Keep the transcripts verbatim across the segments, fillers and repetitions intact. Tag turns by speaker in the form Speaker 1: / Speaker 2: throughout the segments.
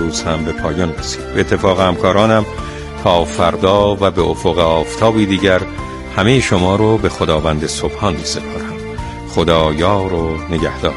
Speaker 1: روز هم به پایان رسید. به اتفاق همکارانم تا فردا و به افق آفتابی دیگر همه شما رو به خداوند سبحان می‌سپارم. خدا یار و نگهدار.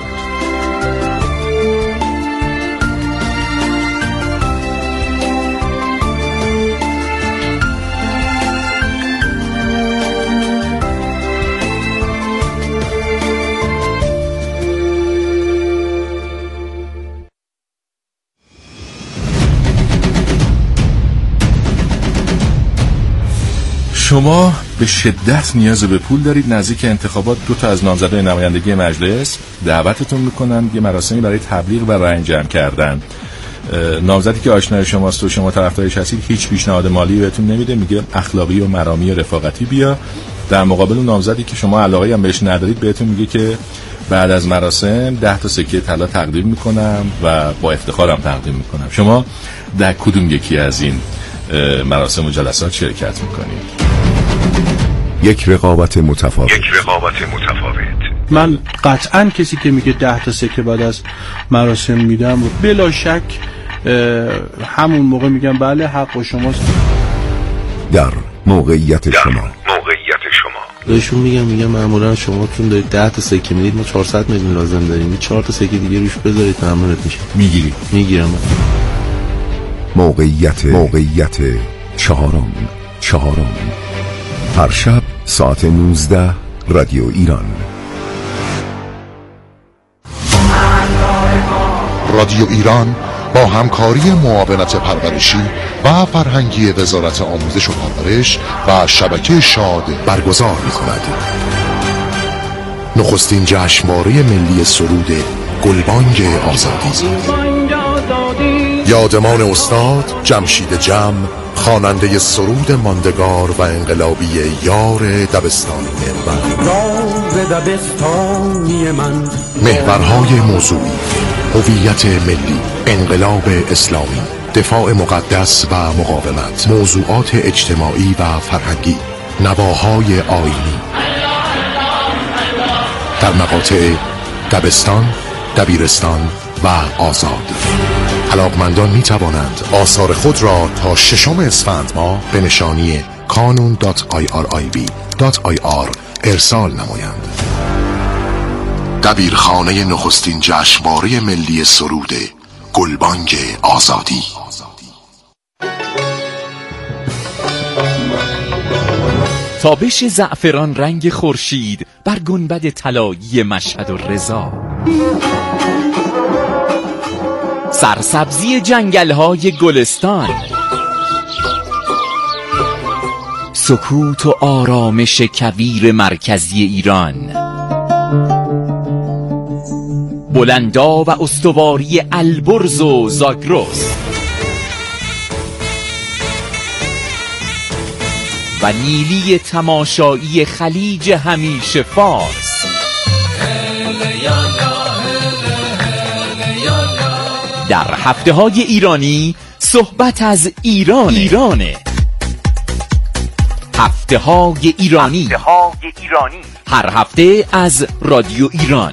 Speaker 2: شما به شدت نیاز به پول دارید. نزدیک انتخابات دو تا از نامزدای نمایندگی مجلس دعوتتون میکنن یه مراسمی برای تبلیغ و رأی جمع کردن. نامزدی که آشنای شماست و شما طرفدارش هستید هیچ پیشنهاد مالی بهتون نمیده، میگه اخلاقی و مرامی و رفاقتی بیا. در مقابل نامزدی که شما علاقه هم بهش ندارید بهتون میگه که بعد از مراسم ده تا سکه طلا تقدیم میکنم و با افتخارم تقدیم میکنم. شما در کدوم یکی از این مراسم و جلسات شرکت میکنید؟
Speaker 3: یک رقابت متفاوت.
Speaker 4: یک رقابت متفاوت.
Speaker 5: من قطعاً کسی که میگه ده تا سکه بعد از مراسم میدم و بلا شک همون موقع میگم بله حق با شماست.
Speaker 3: در موقعیت
Speaker 4: در
Speaker 3: شما
Speaker 4: موقعیت شما
Speaker 6: بهشون میگم میگم معمولا شما تون دارید ده تا سکه میدید، ما چهارصد میلیون لازم داریم، این چهار تا سکه دیگه روش بذارید تمامت میشه.
Speaker 2: میگیری؟
Speaker 6: میگیرم.
Speaker 3: موقعیت موقعیت چهارم چهارم هر شب ساعت نوزده رادیو ایران.
Speaker 7: رادیو ایران با همکاری معاونت پرورشی و فرهنگی وزارت آموزش و پرورش و شبکه شاد برگزار می‌کند. نخستین جشنواره ملی سرود گلبانگ آزادی. یادمان استاد جمشید جم، خواننده سرود ماندگار و انقلابی یار دبستانی من.
Speaker 8: راز دبستانی من.
Speaker 7: محورهای موضوعی: هویت ملی، انقلاب اسلامی، دفاع مقدس و مقاومت، موضوعات اجتماعی و فرهنگی، نواهای آیینی، در مقاطع دبستان، دبیرستان و آزاد. علاقمندان می توانند آثار خود را تا ششم اسفند ماه به نشانی کانون دات آی آر آی بی دات آی آر ارسال نمایند. دبیرخانه نخستین جشنواره ملی سرود گلبانگ آزادی.
Speaker 9: تابش زعفران رنگ خورشید بر گنبد طلایی مشهد و رضا، سرسبزی جنگل‌های گلستان، سکوت و آرامش کویر مرکزی ایران، بلندا و استواری البرز و زاگرس و نیلی تماشایی خلیج همیشه فارس. در هفته های ایرانی صحبت از ایران ایرانه. هفته های ایرانی. هفته های ایرانی هر هفته از رادیو ایران.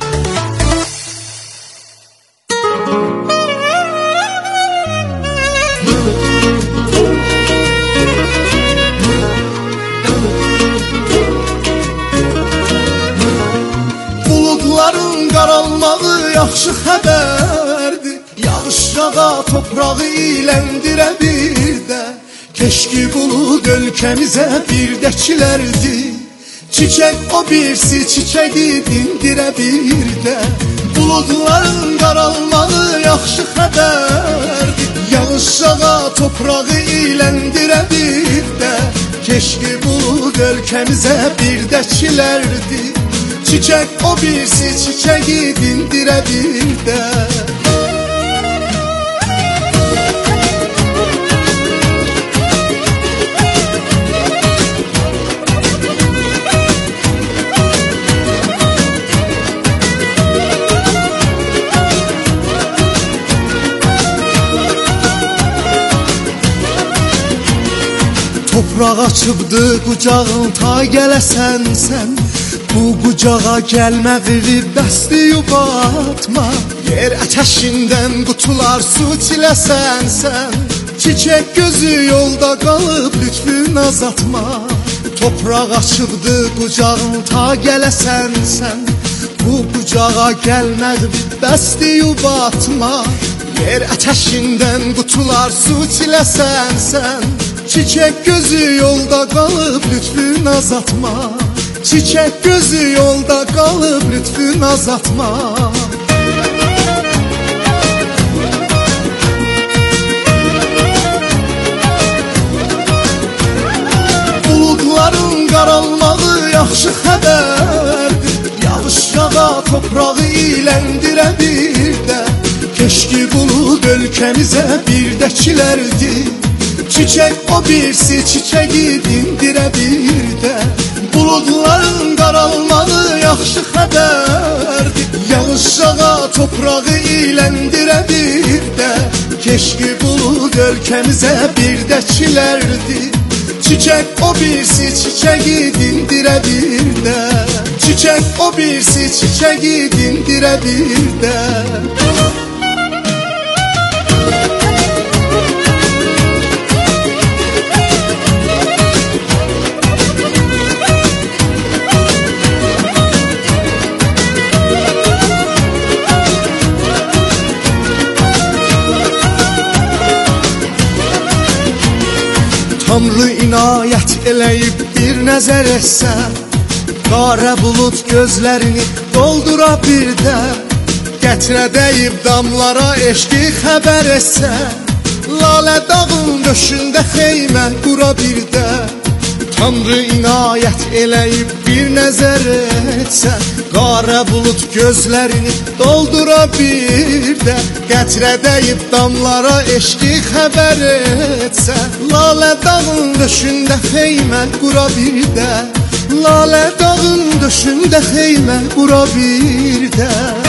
Speaker 8: Buludların qaralmağı yaxşı xəbərdir. Yağışlağa toprağı iləndirə bir də. Keşki bulud ölkəmizə bir dəkilərdi. Çiçək o birsi çiçəyi dindirə bir də. Buludların qaralmağı yaxşı xəbərdir. Yağışlağa toprağı iləndirə bir də. Keşki bulud ölkəmizə bir dəkilərdi. Çiçək o birsi çiçəyi dindirə bir də. Topraq açıbdı qucağın ta gələsən sən. Bu qucağa gəlməyi bəsli yubatma. Yer ateşinden qutular su çiləsən sən. Çiçək gözü yolda qalıb lütfün azatma. Topraq açıbdı qucağın ta gələsən sən. Bu qucağa gəlmək bəsdi yubatma. Yer ateşinden qutular su çiləsən sən. Çiçək gözü yolda qalıb lütfün azatma. Çiçək gözü yolda qalıb lütfün azatma. Buludların qaralmağı yaxşı xəbərdir. Yağış yağa toprağı iləndirə bir də. Keşki bulud ölkəmizə bir də çilərdi. Çiçək o birisi çiçəyi dindirə bir də. Buludların qaralmağı yaxşı xəbərdir. Yağış yağa toprağı iləndirə bir də. Keşki bulud ölkəmizə bir də çilərdi. Çiçək o birisi çiçəyi dindirə bir də. Çiçək o birisi çiçəyi dindirə bir də. Tanrı inayət eləyib bir nəzər etsən. Qara bulud gözlərini doldura bir də. Gətirə dəyib damlara eşqi xəbər etsən. Lalə dağın döşündə xeymə qura bir də. Tanrı inayət eləyib bir nəzər etsən. Qara bulud gözlərini doldura bir də. Gətirə dəyib damlara eşqi xəbər etsən. Lalə dağın döşündə xeymə qura bir də. Lalə dağın döşündə xeymə qura bir də.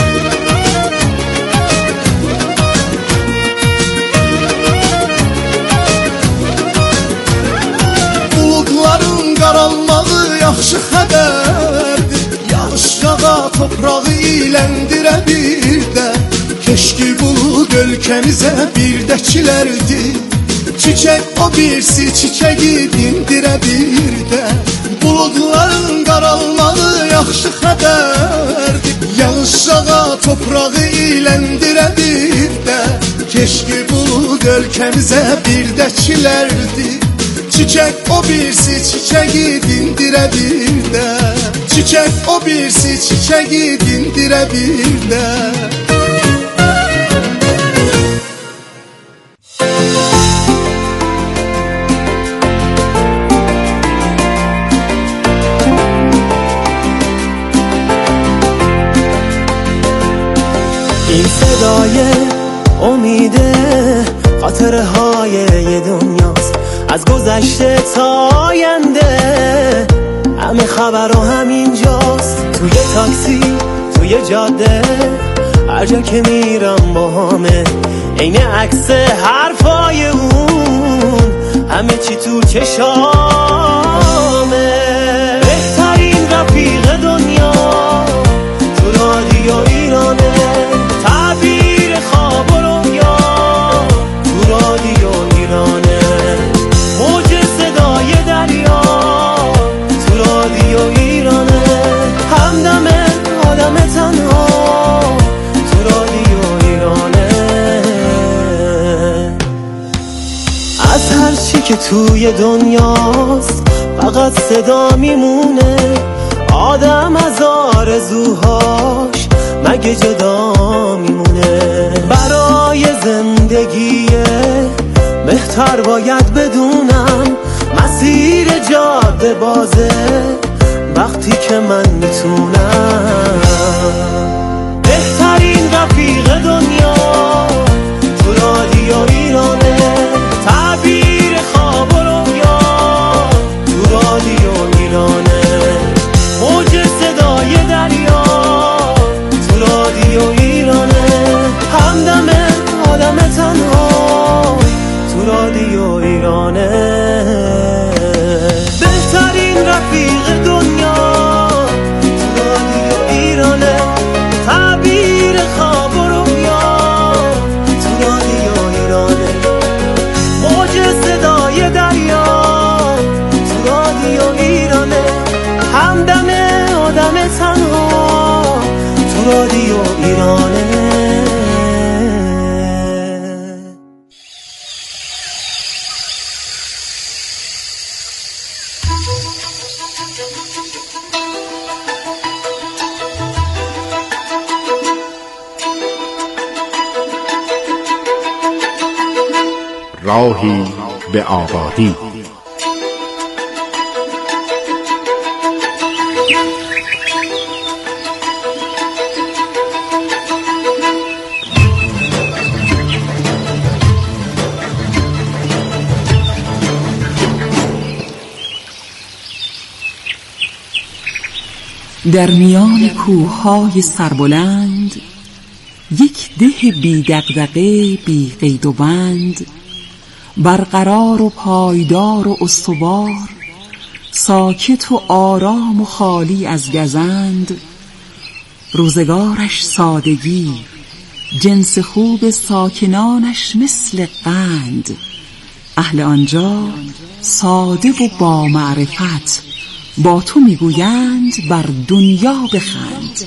Speaker 8: Buludların qaralmağı yaxşı xəbərdir. Yağış yağa toprağı iləndirə bir də. Keşki bulud ölkəmizə bir də çilərdi. Çiçək o birisi çiçəyi dindirə bir də. Buludların qaralmağı yaxşı xəbərdir. Yağış yağa toprağı iləndirə bir də. Keşki bulud ölkəmizə bir də çilərdi. Çiçək o birisi çiçəyi dindirə bir də. Çiçək o birisi çiçəyi dindirə bir də.
Speaker 10: این صدای امیده خاطره های یه دنیاست. از گذشته تا آینده همه خبر و همینجاست. توی تاکسی توی جاده هر جا که میرم با همه عین عکس حرفای اون. همه چی تو چشامه. بهترین رفیق دنیا تو رادیو ایرانه. تعبیر خواب و رویا تو رادیو ایرانه. موج صدای دریا تو رادیو ایرانه. همدم آدم تنها تو رادیو ایرانه. از هر چی که توی دنیاست فقط صدا میمونه. آدم از آرزوهاش مگه جدا میمونه. برای زندگی بهتر باید بدونم مسیر جاده بازه وقتی که من میتونم. بهترین رفیق دنیا تو رادیو ایرانه. تعبیر خواب و رویا تو رادیو ایرانه. موج صدای دریا تو رادیو ایرانه. همدم آدم تنها تو رادیو ایرانه. بهترین رفیق دنیا تو رادیو ایرانه. تعبیر خواب و رویا
Speaker 7: راهی به آبادی.
Speaker 11: در میان کوههای سربلند یک ده بی دغدغه بی قید و بند، برقرار و پایدار و استوار، ساکت و آرام و خالی از گزند، روزگارش سادگی، جنس خوب ساکنانش مثل قند، اهل آنجا ساده و با معرفت، با تو میگویند بر دنیا بخند.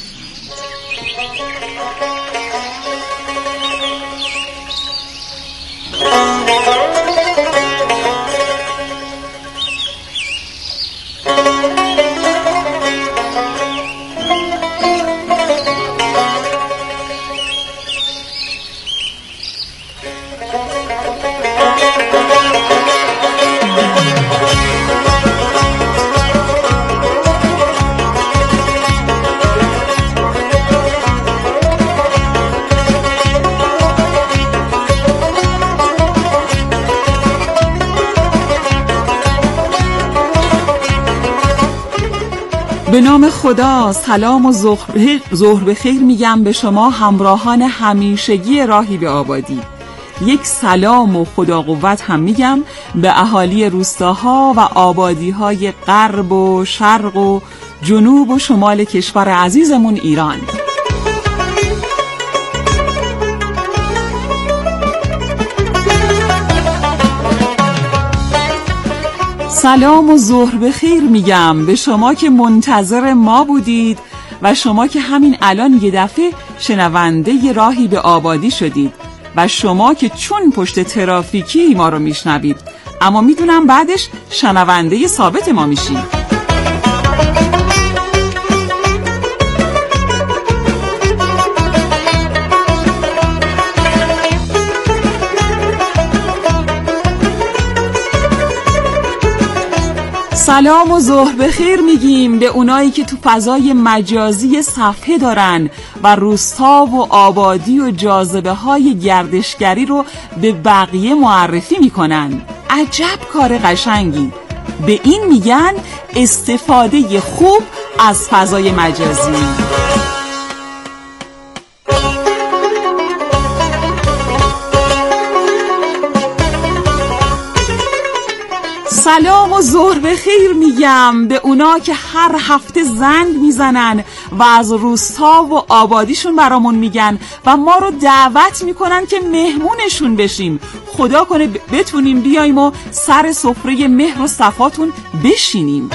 Speaker 11: به نام خدا، سلام و ظهر بخیر میگم به شما همراهان همیشگی راهی به آبادی. یک سلام و خدا قوت هم میگم به اهالی روستاها و آبادی‌های غرب و شرق و جنوب و شمال کشور عزیزمون ایران. سلام و ظهر بخیر میگم به شما که منتظر ما بودید و شما که همین الان یه دفعه شنونده راهی به آبادی شدید و شما که چون پشت ترافیکی ما رو میشنوید اما میدونم بعدش شنونده ثابت ما میشید. سلام و ظهر بخیر میگیم به اونایی که تو فضای مجازی صفحه دارن و روستا و آبادی و جاذبه های گردشگری رو به بقیه معرفی میکنن. عجب کار قشنگی. به این میگن استفاده خوب از فضای مجازی. سلام و ظهر بخیر میگم به اونا که هر هفته زنگ میزنن و از روستا و آبادیشون برامون میگن و ما رو دعوت میکنن که مهمونشون بشیم. خدا کنه بتونیم بیایم و سر سفره مهر و صفاتون بشینیم.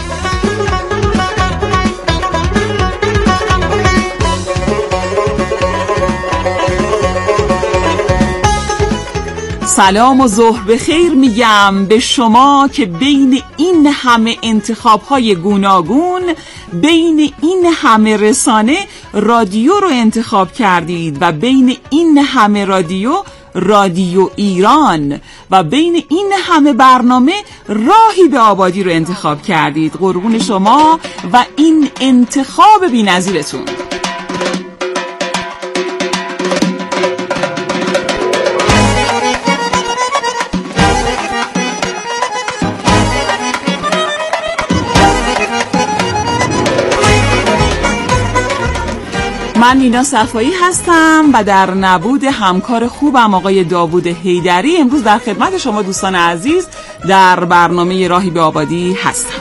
Speaker 11: سلام و ظهر بخیر میگم به شما که بین این همه انتخاب‌های گوناگون، بین این همه رسانه رادیو رو انتخاب کردید و بین این همه رادیو رادیو ایران و بین این همه برنامه راهی به آبادی رو انتخاب کردید. قربون شما و این انتخاب بی‌نظیرتون. من مینا صفایی هستم و در نبود همکار خوبم آقای داوود حیدری امروز در خدمت شما دوستان عزیز در برنامه راهی به آبادی هستم.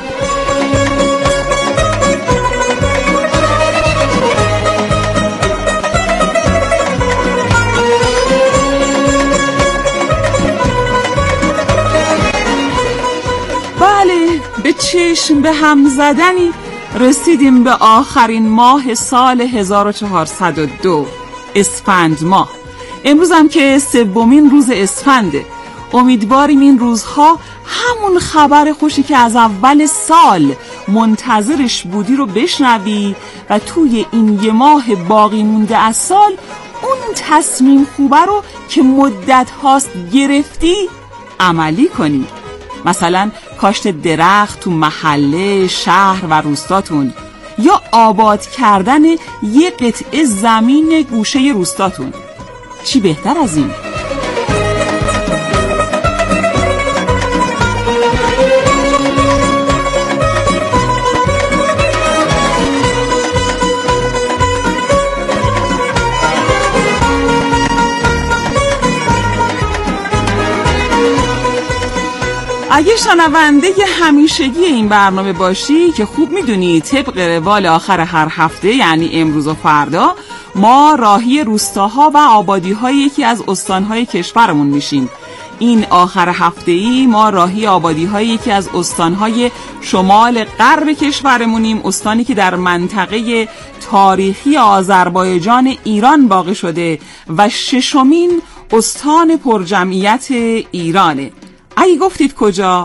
Speaker 11: بله، به چشم به هم زدنی رسیدیم به آخرین ماه سال هزار و چهارصد و دو، اسفند ماه. امروز هم که سومین روز اسفنده. امیدواریم این روزها همون خبر خوشی که از اول سال منتظرش بودی رو بشنوی و توی این یه ماه باقی مونده از سال اون تصمیم خوبه رو که مدت هاست گرفتی عملی کنید. مثلا کاشت درخت تو محله، شهر و روستاتون، یا آباد کردن یه قطعه زمین گوشه روستاتون. چی بهتر از این؟ اگه شنونده همیشگی این برنامه باشی که خوب میدونی طبق روال آخر هر هفته، یعنی امروز و فردا، ما راهی روستاها و آبادی‌های یکی از استان‌های کشورمون میشیم. این آخر هفته‌ای ما راهی آبادی‌های یکی از استان‌های شمال غرب کشورمونیم، استانی که در منطقه تاریخی آذربایجان ایران واقع شده و ششمین استان پرجمعیت ایرانه. اگه گفتید کجا؟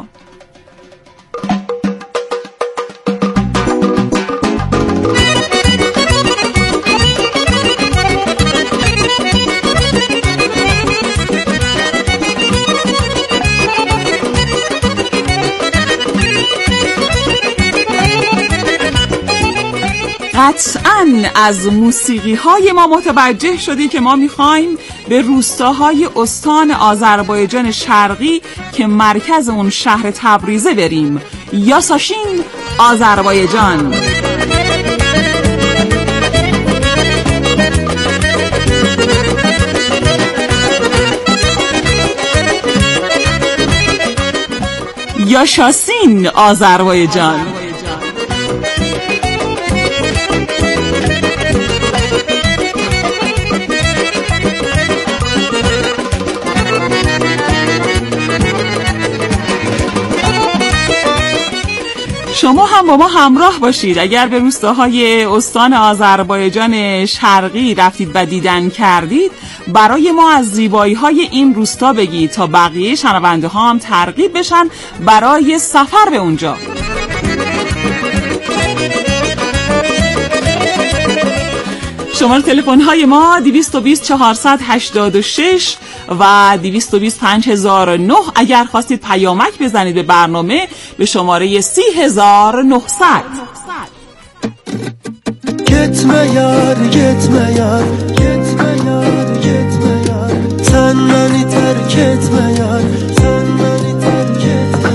Speaker 11: قطعاً از موسیقی های ما متوجه شدی که ما میخوایم به روستاهای استان آذربایجان شرقی که مرکز اون شهر تبریزه بریم. یاساشین، آذربایجان. یاشاسین، آذربایجان. شما هم با ما همراه باشید. اگر به روستاهای استان آذربایجان شرقی رفتید و دیدن کردید، برای ما از زیبایی‌های این روستا بگید تا بقیه شنونده ها هم ترغیب بشن برای سفر به اونجا. شماره تلفن های ما دویست و بیست چهارصد و هشتاد و شش و دویست و بیست پنج هزار و نه. اگر خواستید پیامک بزنید به برنامه به شماره سی هزار و نهصد.
Speaker 10: Gitme yar, gitme yar, gitme yar, gitme yar. Sen beni terk etme yar, sen beni terk etme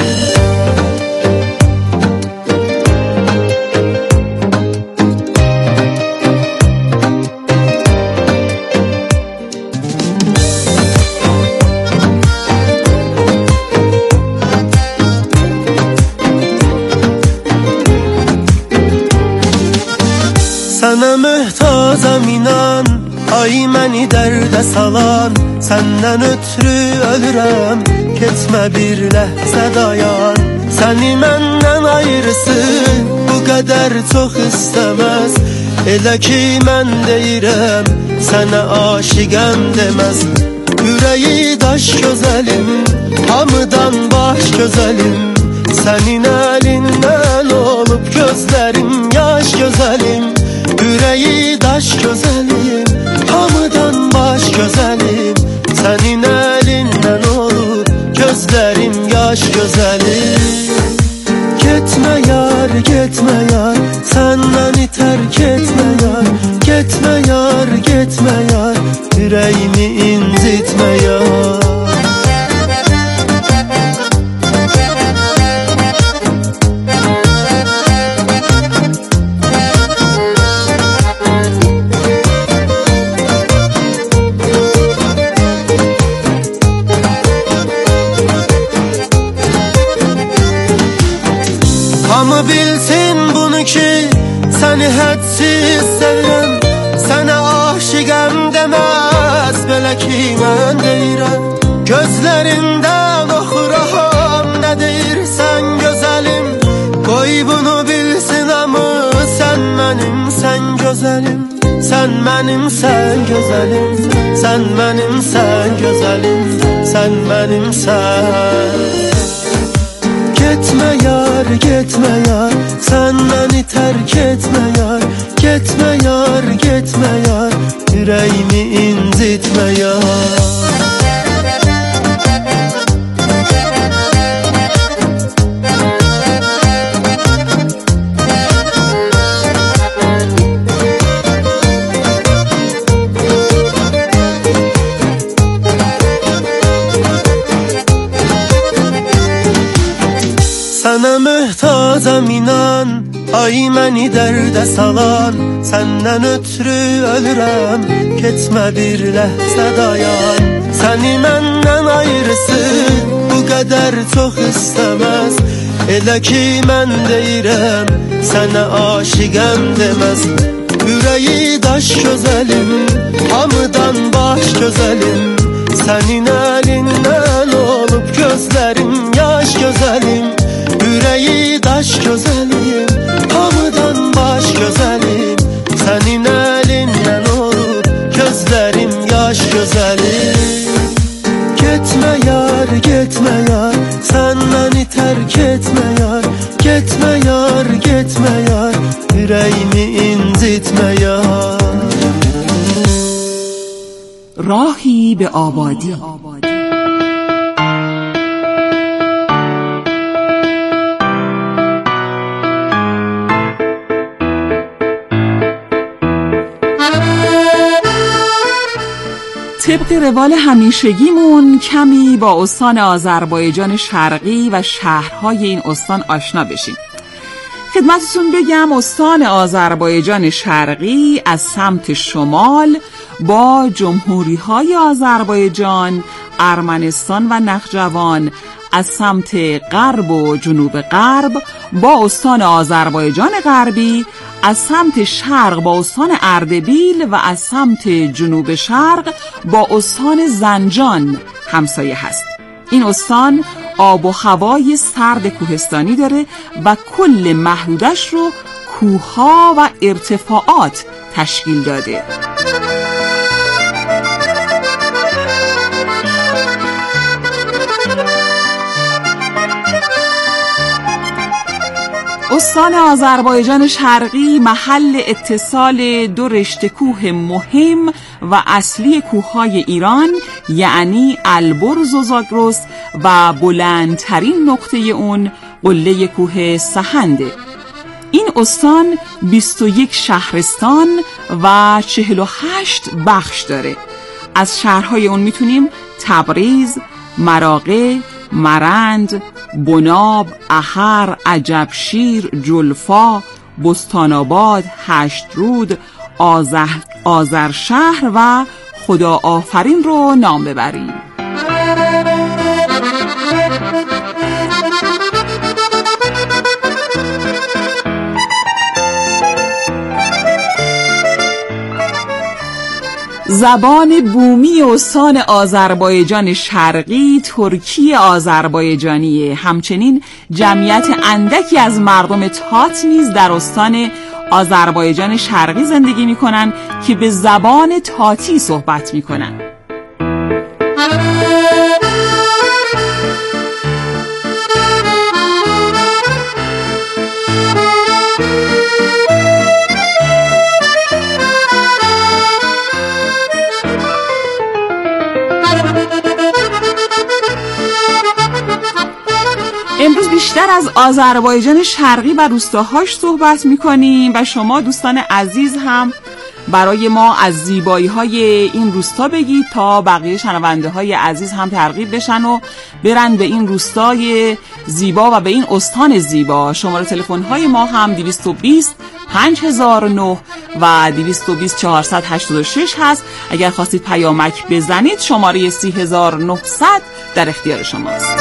Speaker 10: Sənə möhtazam inan, ay məni dərdə salan. Səndən ötürü ölürəm, keçmə bir ləhzə dayan. Səni məndən ayrısı bu qədər çox istəməz. Elə ki mən deyirəm, sənə aşiqəm deməz. Ürəyi daş gözəlim, hamıdan baş gözəlim. Sənin əlindən olub gözlərim yaş gözəlim. Yüreği daş güzelim, hamıdan baş güzelim. Senin elinden olur gözlerim yaş güzelim. Gitme yar, gitme yar, sen beni terk etme yar. Gitme yar, gitme yar, yüreğimi incitme yar. Hamı bilsin bunu ki səni hədsiz sevirəm. Sənə aşiqəm deməz, belə ki mən deyirəm. Gözlərindən oxuram, nə deyirsən gözəlim. Qoy bunu bilsin hamı, sən mənim, sən gözəlim. Sən mənim, sən gözəlim. Sən mənim, sən gözəlim. Sən mənim, sən. Gitme yar, gitme yar, sen beni terk etme yar. Gitme yar, gitme yar, yüreğimi incitme yar. Sənə möhtacam inan, ay məni dərdə salan. Səndən ötürü ölürəm, keçmə bir ləhzə dayan. Səni məndən ayrısı bu qədər çox istəməz. Elə ki mən deyirəm, sənə aşiqəm deməz. Ürəyi daş gözəlim, hamıdan baş gözəlim. Sənin əlindən olub gözlərim yaş gözəlim. Ürəyi daş gözəlim, hamıdan baş gözəlim. Sənin əlindən olub gözlərim yaş gözəlim. Getmə yar, getmə yar, sən məni tərk etmə yar. Getmə yar, getmə yar, ürəyimi incitmə yar.
Speaker 11: راهی به آبادی. طبق روال همیشگیمون کمی با استان آذربایجان شرقی و شهرهای این استان آشنا بشیم. خدمتتون بگم استان آذربایجان شرقی از سمت شمال با جمهوری‌های آذربایجان، ارمنستان و نخجوان، از سمت غرب و جنوب غرب با استان آذربایجان غربی، از سمت شرق با استان اردبیل و از سمت جنوب شرق با استان زنجان همسایه هست. این استان آب و هوای سرد کوهستانی داره و کل محدودش رو کوه‌ها و ارتفاعات تشکیل داده. استان آذربایجان شرقی محل اتصال دو رشته کوه مهم و اصلی کوههای ایران، یعنی البرز و زاگرس، و بلندترین نقطه اون قله کوه سهنده. این استان بیست و یک شهرستان و چهل و هشت بخش داره. از شهرهای اون میتونیم تبریز، مراغه، مرند، بناب، احر، عجبشیر، جلفا، بستان‌آباد، هشترود، آذر، آذرشهر و خدا آفرین رو نام ببریم. زبان بومی استان آذربایجان شرقی ترکی آذربایجانیه. همچنین جمعیت اندکی از مردم تات نیز در استان آذربایجان شرقی زندگی میکنن که به زبان تاتی صحبت میکنن. امروز بیشتر از آذربایجان شرقی و روستاهاش صحبت میکنیم و شما دوستان عزیز هم برای ما از زیبایی های این روستا بگید تا بقیه شنونده های عزیز هم ترغیب بشن و برن به این روستای زیبا و به این استان زیبا. شماره تلفن های ما هم دویست و بیست پنج هزار و نه و دویست و بیست چهارصد و هشتاد و شش هست. اگر خواستید پیامک بزنید شماره سی هزار و نهصد در اختیار شماست.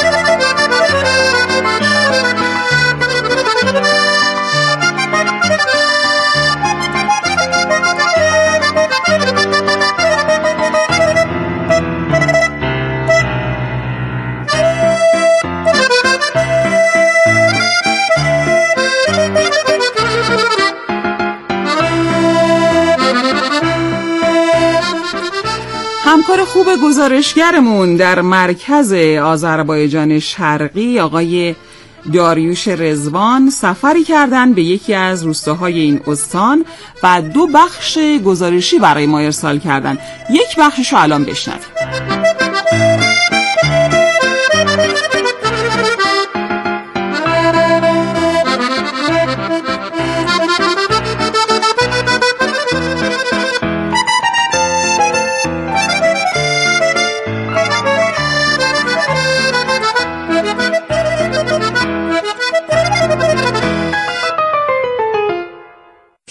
Speaker 11: همکار خوب گزارشگرمون در مرکز آذربایجان شرقی آقای داریوش رضوان سفری کردن به یکی از روستاهای این استان و دو بخش گزارشی برای ما ارسال کردن. یک بخششو الان بشنویم.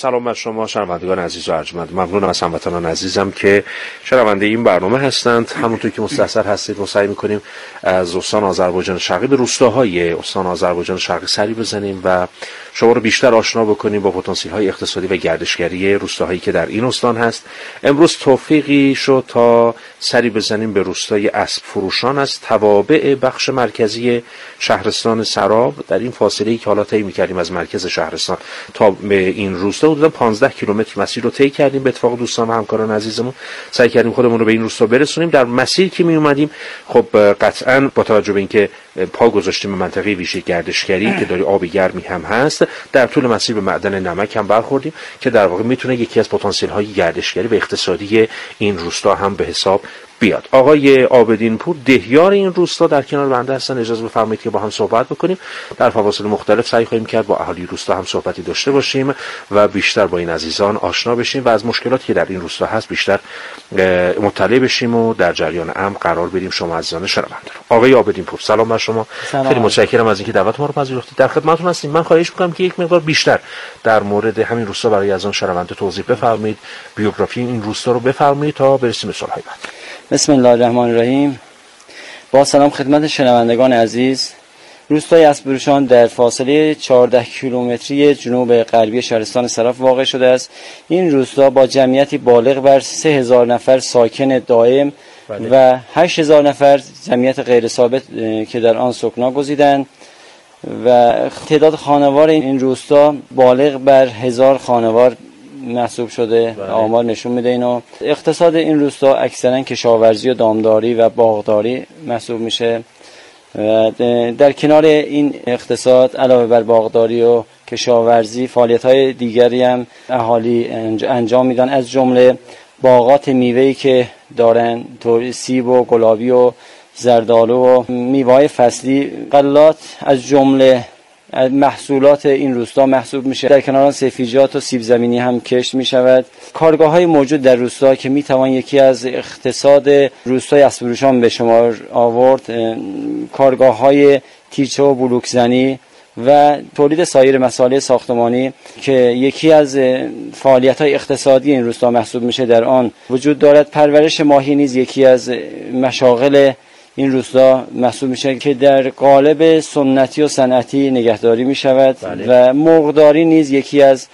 Speaker 12: سلام بر شما شنوندگان عزیز و ارجمند. ممنونم از هموطنان عزیزم که شنونده این برنامه هستند. همونطور که مستحضر هستید ما سعی می‌کنیم از استان آذربایجان شرقی به روستاهای استان آذربایجان شرقی سری بزنیم و شما رو بیشتر آشنا بکنیم با پتانسیل‌های اقتصادی و گردشگری روستاهایی که در این استان هست. امروز توفیقی شد تا سری بزنیم به روستای اسب فروشان از توابع بخش مرکزی شهرستان سراب. در این فاصله‌ای که حالا طی می‌کردیم از مرکز شهرستان تا به این روستا حدود پانزده کیلومتر مسیر رو طی کردیم. به اتفاق دوستان و همکاران عزیزمون سعی کردیم خودمون رو به این روستا برسونیم. در مسیر که می اومدیم خب قطعاً با توجه به اینکه پا گذاشتیم به منطقه ویژه گردشگری که داری آب گرمی هم هست، در طول مسیر به معدن نمک هم برخوردیم که در واقع میتونه یکی از پتانسیل‌های گردشگری و اقتصادی این روستا هم به حساب بیاد. آقای عابدین پور دهیار این روستا در کنار بنده هستن. اجازه بفرمایید که با هم صحبت بکنیم. در فواصل مختلف سعی خواهیم کرد با اهالی روستا هم صحبتی داشته باشیم و بیشتر با این عزیزان آشنا بشیم و از مشکلاتی که در این روستا هست بیشتر مطلع بشیم و در جریان امر قرار بدیم شما عزیزان شنونده رو. آقای عابدین پور سلام بر شما.
Speaker 13: سلام.
Speaker 12: خیلی متشکرم از اینکه دعوت ما رو پذیرفتید. در خدمتتون هستیم. من خواهش می‌کنم که یک مقدار بیشتر در مورد همین روستا برای عزیزان شنونده توضیح بفرمایید. بیوگرافی این روستا رو بفرمایید تا برسیم به سوال‌های بعد.
Speaker 13: بسم الله الرحمن الرحیم. با سلام خدمت شنوندگان عزیز. روستای اسبفروشان در فاصله چهارده کیلومتری جنوب غربی شهرستان سراب واقع شده است. این روستا با جمعیتی بالغ بر سه هزار نفر ساکن دائم بله. و هشت هزار نفر جمعیت غیر ثابت که در آن سکنا گزیدند و تعداد خانوار این روستا بالغ بر هزار خانوار محسوب شده. بله. آمار نشون میده اینو. اقتصاد این روستا اکثرا کشاورزی و دامداری و باغداری محسوب میشه و در کنار این اقتصاد علاوه بر باغداری و کشاورزی فعالیت‌های دیگری هم اهالی انجام میدن، از جمله باغات میوه‌ای که دارن، طور سیب و گلابی و زردآلو و میوه‌های فصلی. غلات از جمله محصولات این روستا محسوب میشه. در کنار آن سبزیجات و سیب زمینی هم کشت میشود. کارگاه‌های موجود در روستا که میتوان یکی از اقتصاد روستای اسبفروشان به شمار آورد، کارگاه‌های تیرچه و بلوک زنی و تولید سایر مسائل ساختمانی که یکی از فعالیت‌های اقتصادی این روستا محسوب میشه در آن وجود دارد. پرورش ماهی نیز یکی از مشاغل این روستا محسوب میشه که در قالب سنتی و صنعتی نگهداری میشود. بله. و مرغداری نیز یکی از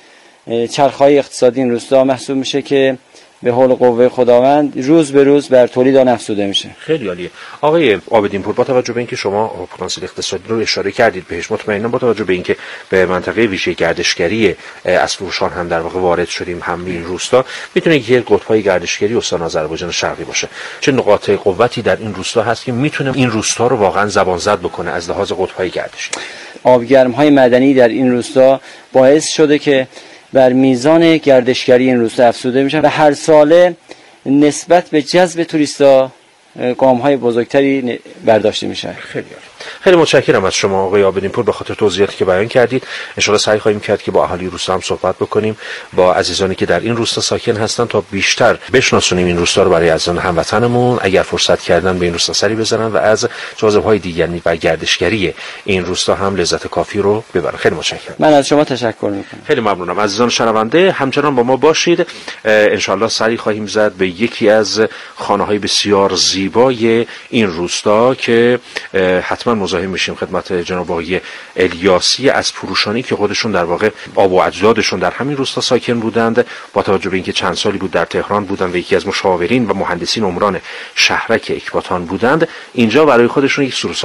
Speaker 13: چرخهای اقتصادی این روستا محسوب میشه که به حول قوه خداوند روز به روز بر تولید آن افزوده میشه.
Speaker 12: خیلی عالیه. آقای عابدین پور با توجه به اینکه شما پتانسیل اقتصادی رو اشاره کردید بهش، مطمئنا با توجه به اینکه به منطقه ویژه گردشگری اسبفروشان هم در واقع وارد شدیم، هم این روستا میتونه یک قطب‌های گردشگری استان آذربایجان شرقی باشه. چه نقاط قوتی در این روستا هست که میتونه این روستا رو واقعا زبان زد بکنه از لحاظ قطب‌های گردشگری؟
Speaker 13: آبگرم‌های معدنی در این روستا باعث شده که بر میزان گردشگری این روستا افزوده میشه و هر ساله نسبت به جذب توریستا گام‌های بزرگتری برداشته میشه.
Speaker 12: خیلی خیلی متشکرم از شما آقای عابدین پور به خاطر توضیحاتی که بیان کردید. ان شاء الله سعی خواهیم کرد که با اهالی روستا هم صحبت بکنیم، با عزیزانی که در این روستا ساکن هستن تا بیشتر بشناسونیم این روستا رو برای عزیزان هموطنمون. اگر فرصت کردن به این روستا سری بزنن و از جاذبه‌های دیگری و گردشگری این روستا هم لذت کافی رو ببرن. خیلی متشکرم.
Speaker 13: من از شما تشکر میکنم.
Speaker 12: خیلی ممنونم. عزیزان شنونده همچنان با ما باشید. ان شاء الله سری خواهیم زد به یکی از خانه‌های بسیار زیبای این روستا که حتما مزاحم میشیم خدمت جناب آقای الیاسی از فروشانی که خودشون در واقع آب و اجدادشون در همین روستا ساکن بودند. با توجه به اینکه چند سالی بود در تهران بودند و یکی از مشاورین و مهندسین عمران شهرک اکباتان بودند، اینجا برای خودشون یک سروسا